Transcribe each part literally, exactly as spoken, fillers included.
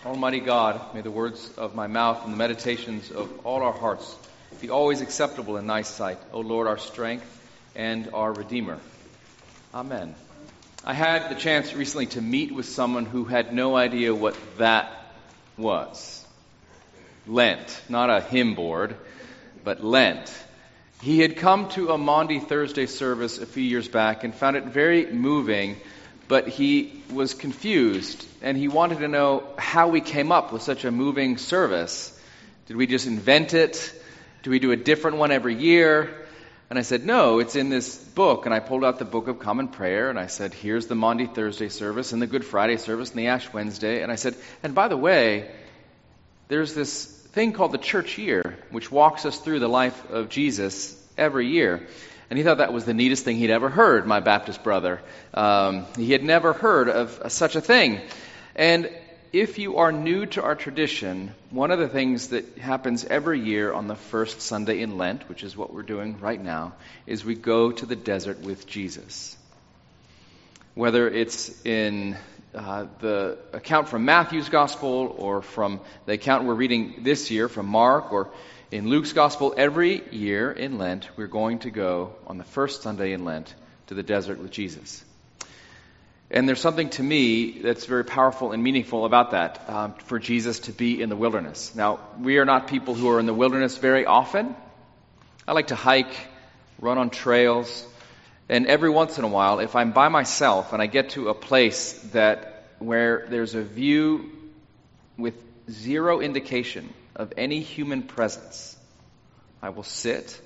Almighty God, may the words of my mouth and the meditations of all our hearts be always acceptable in thy sight, O Lord, our strength and our Redeemer. Amen. I had the chance recently to meet with someone who had no idea what that was. Lent, not a hymn board, but Lent. He had come to a Maundy Thursday service a few years back and found it very moving, but he was confused, and he wanted to know how we came up with such a moving service. Did we just invent it? Do we do a different one every year? And I said, no, it's in this book. And I pulled out the Book of Common Prayer, and I said, here's the Maundy Thursday service, and the Good Friday service, and the Ash Wednesday. And I said, and by the way, there's this thing called the church year, which walks us through the life of Jesus every year. And he thought that was the neatest thing he'd ever heard, my Baptist brother. Um, he had never heard of such a thing. And if you are new to our tradition, one of the things that happens every year on the first Sunday in Lent, which is what we're doing right now, is we go to the desert with Jesus. Whether it's in uh, the account from Matthew's Gospel or from the account we're reading this year from Mark or in Luke's Gospel, every year in Lent, we're going to go on the first Sunday in Lent to the desert with Jesus. And there's something to me that's very powerful and meaningful about that, um, for Jesus to be in the wilderness. Now, we are not people who are in the wilderness very often. I like to hike, run on trails, and every once in a while, if I'm by myself and I get to a place that where there's a view with zero indication of any human presence, I will sit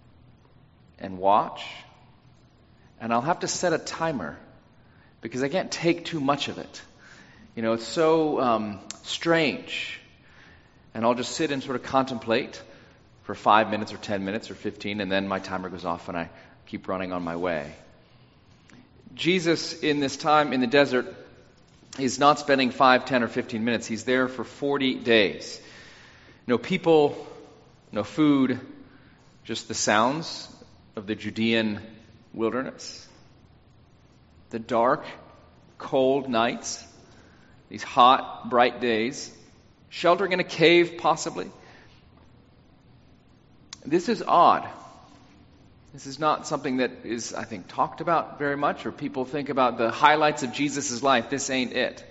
and watch, and I'll have to set a timer because I can't take too much of it. You know, it's so um, strange. And I'll just sit and sort of contemplate for five minutes or ten minutes or fifteen, and then my timer goes off and I keep running on my way. Jesus, in this time in the desert, is not spending five, ten, or fifteen minutes. He's there for forty days. No people, no food, just the sounds of the Judean wilderness. The dark, cold nights, these hot, bright days, sheltering in a cave possibly. This is odd. This is not something that is, I think, talked about very much, or people think about the highlights of Jesus' life. This ain't it.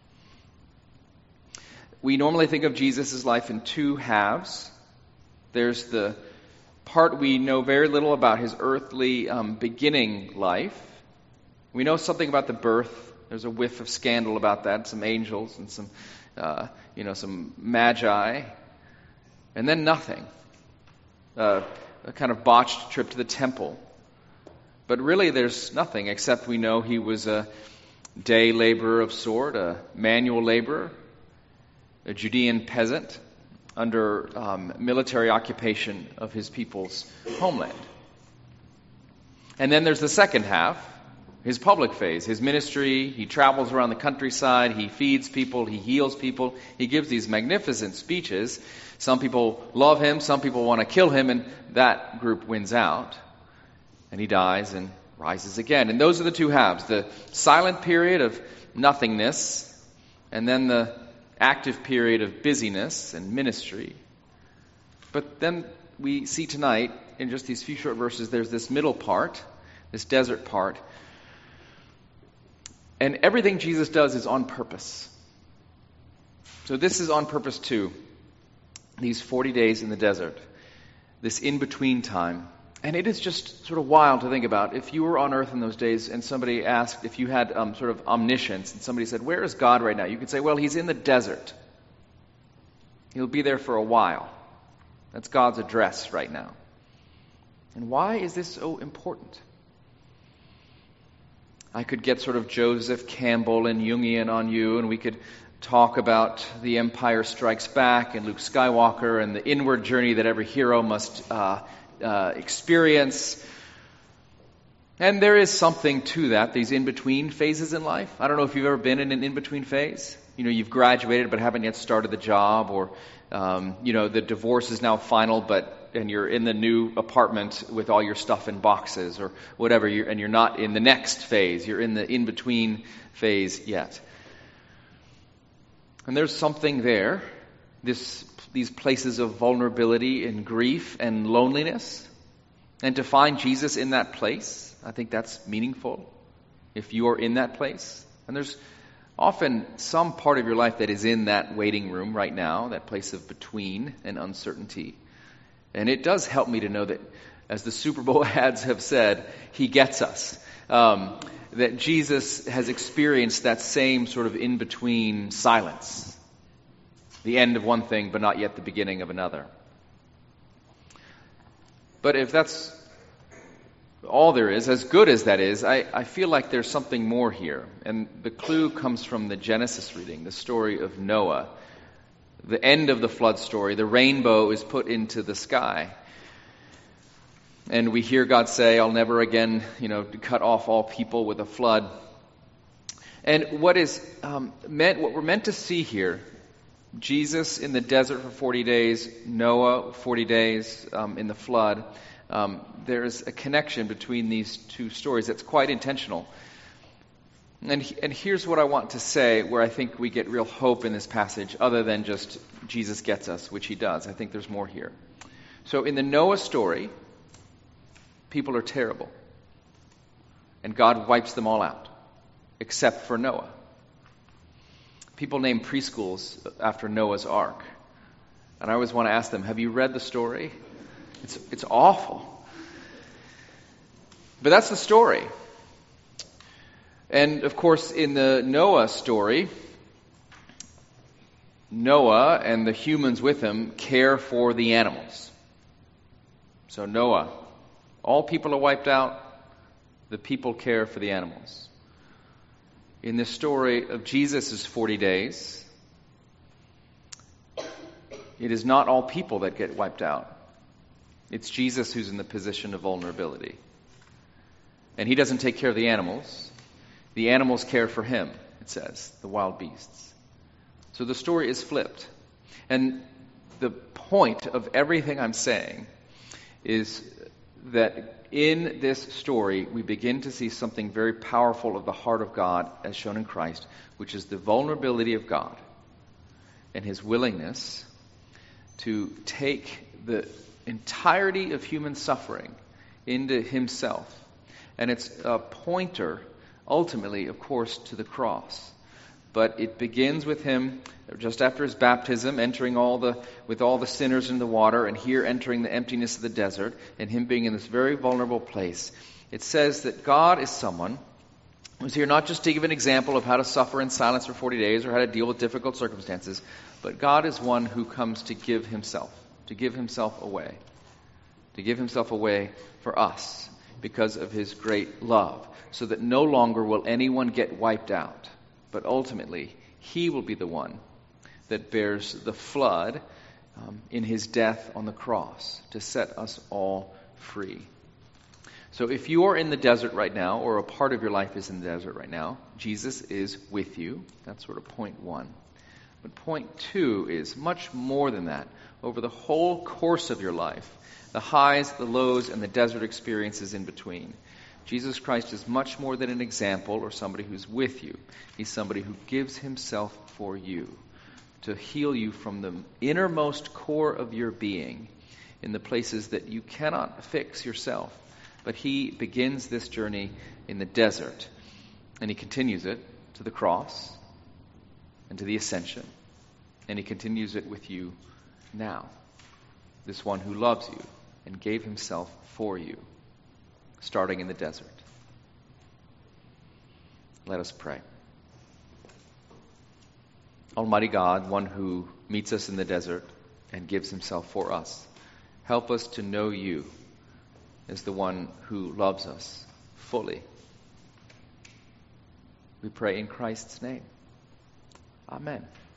We normally think of Jesus' life in two halves. There's the part we know very little about, his earthly um, beginning life. We know something about the birth. There's a whiff of scandal about that, some angels and some, uh, you know, some magi. And then nothing. Uh, a kind of botched trip to the temple. But really there's nothing except we know he was a day laborer of sort, a manual laborer, a Judean peasant under um, military occupation of his people's homeland. And then there's the second half, his public phase, his ministry. He travels around the countryside, he feeds people, he heals people, he gives these magnificent speeches. Some people love him, some people want to kill him, and that group wins out. And he dies and rises again. And those are the two halves, the silent period of nothingness, and then the active period of busyness and ministry. But then we see tonight, in just these few short verses, there's this middle part, this desert part. And everything Jesus does is on purpose. So this is on purpose too. These forty days in the desert, this in-between time. And it is just sort of wild to think about. If you were on earth in those days and somebody asked if you had um, sort of omniscience, and somebody said, where is God right now? You could say, well, he's in the desert. He'll be there for a while. That's God's address right now. And why is this so important? I could get sort of Joseph Campbell and Jungian on you, and we could talk about The Empire Strikes Back and Luke Skywalker and the inward journey that every hero must uh, uh, experience. And there is something to that, these in-between phases in life. I don't know if you've ever been in an in-between phase. You know, you've graduated but haven't yet started the job, or, um, you know, the divorce is now final, but and you're in the new apartment with all your stuff in boxes or whatever, you're, and you're not in the next phase. You're in the in-between phase yet. And there's something there, this, these places of vulnerability and grief and loneliness. And to find Jesus in that place, I think that's meaningful if you are in that place. And there's often some part of your life that is in that waiting room right now, that place of between and uncertainty. And it does help me to know that, as the Super Bowl ads have said, He gets us. Um, that Jesus has experienced that same sort of in-between silence. The end of one thing, but not yet the beginning of another. But if that's all there is, as good as that is, I, I feel like there's something more here. And the clue comes from the Genesis reading, the story of Noah. The end of the flood story, the rainbow is put into the sky. And we hear God say, I'll never again, you know, cut off all people with a flood. And what is um, meant, what we're meant to see here, Jesus in the desert for forty days, Noah forty days um, in the flood, um, there's a connection between these two stories that's quite intentional. And, and here's what I want to say where I think we get real hope in this passage, other than just Jesus gets us, which He does. I think there's more here. So in the Noah story, people are terrible. And God wipes them all out, except for Noah. People name preschools after Noah's Ark. And I always want to ask them, have you read the story? It's, it's awful. But that's the story. And of course, in the Noah story, Noah and the humans with him care for the animals. So Noah, all people are wiped out, the people care for the animals. In this story of Jesus' forty days, it is not all people that get wiped out. It's Jesus who's in the position of vulnerability. And He doesn't take care of the animals. The animals care for Him, it says, the wild beasts. So the story is flipped. And the point of everything I'm saying is that in this story, we begin to see something very powerful of the heart of God as shown in Christ, which is the vulnerability of God and His willingness to take the entirety of human suffering into Himself. And it's a pointer, ultimately, of course, to the cross. But it begins with Him just after His baptism, entering all the with all the sinners in the water, and here entering the emptiness of the desert, and Him being in this very vulnerable place. It says that God is someone who's here not just to give an example of how to suffer in silence for forty days or how to deal with difficult circumstances, but God is one who comes to give Himself, to give Himself away, to give Himself away for us because of His great love, so that no longer will anyone get wiped out. But ultimately, He will be the one that bears the flood um, in His death on the cross to set us all free. So if you are in the desert right now, or a part of your life is in the desert right now, Jesus is with you. That's sort of point one. But point two is much more than that. Over the whole course of your life, the highs, the lows, and the desert experiences in between, Jesus Christ is much more than an example or somebody who's with you. He's somebody who gives Himself for you to heal you from the innermost core of your being in the places that you cannot fix yourself. But He begins this journey in the desert, and He continues it to the cross and to the ascension, and He continues it with you now. This one who loves you and gave Himself for you, starting in the desert. Let us pray. Almighty God, one who meets us in the desert and gives Himself for us, help us to know You as the one who loves us fully. We pray in Christ's name. Amen.